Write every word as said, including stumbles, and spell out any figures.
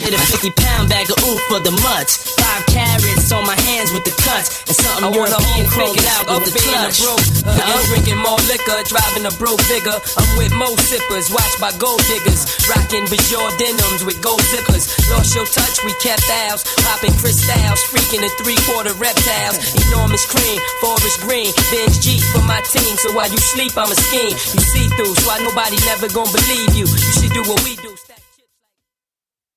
Hit a fifty pound bag of oof for the mutts. Five carrots on my hands with the cuts. And something I want a home figured out with the clutch. Broke, uh, uh, drinking more liquor, driving a broke bigger. I'm with mo sippers, watched by gold diggers. Rocking Bajor denims with gold zippers. Lost your touch, we kept ours. Popping crystals, freaking the three-quarter reptiles. Enormous cream, forest green. Benz Jeep for my team, so while you sleep, I'm a scheme. You see through, so why nobody never gonna believe you. You should do what we do.